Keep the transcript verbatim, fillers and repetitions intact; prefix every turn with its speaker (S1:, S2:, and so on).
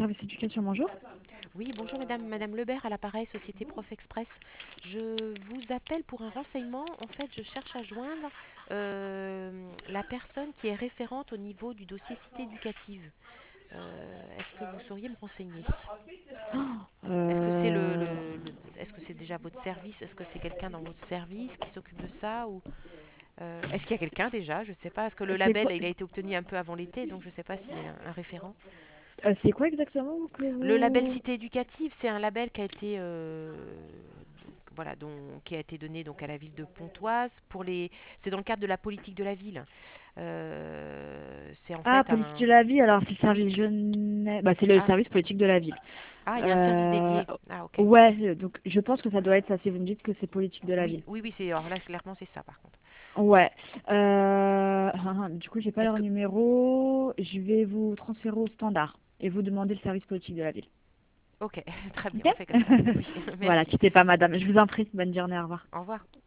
S1: service éducation, bonjour.
S2: Oui, bonjour madame, madame Lebert à l'appareil Société Prof Express. Je vous appelle pour un renseignement. En fait, je cherche à joindre euh, la personne qui est référente au niveau du dossier cité éducative. Euh, est-ce que vous sauriez me renseigner? Est-ce que c'est le,
S1: Euh,
S2: le- le- est-ce que c'est déjà votre service? Est-ce que c'est quelqu'un dans votre service qui s'occupe de ça ou euh, est-ce qu'il y a quelqu'un déjà? Je ne sais pas. Parce que le
S1: c'est
S2: label,
S1: quoi,
S2: il a été obtenu un peu avant l'été, donc je ne sais pas s'il y a un un référent.
S1: euh, c'est quoi exactement que
S2: Le label
S1: vous...
S2: Cité éducative, c'est un label qui a été, euh, donc, voilà, dont- qui a été donné donc à la ville de Pontoise pour les. C'est dans le cadre de la politique de la ville. Euh, c'est en
S1: Ah,
S2: fait
S1: politique de
S2: un.
S1: la ville, alors c'est le
S2: Oui.
S1: service jeunesse... Bah, c'est le
S2: Ah,
S1: service politique de la ville.
S2: ah, il y a un service
S1: Euh,
S2: dédié. Ah, ok.
S1: ouais, euh, donc je pense que ça doit être ça si vous me dites que c'est politique de la
S2: Oui,
S1: ville.
S2: oui, oui. C'est alors là clairement c'est ça par contre.
S1: Ouais. Euh, hein, hein, du coup, j'ai pas
S2: Est-ce
S1: leur
S2: que.
S1: numéro. Je vais vous transférer au standard et vous demander le service politique de la ville.
S2: Ok, très bien.
S1: Ok.
S2: On fait comme ça. Oui,
S1: Voilà,
S2: merci.
S1: quittez pas, madame. Je vous en prie. Bonne journée, au revoir.
S2: Au revoir.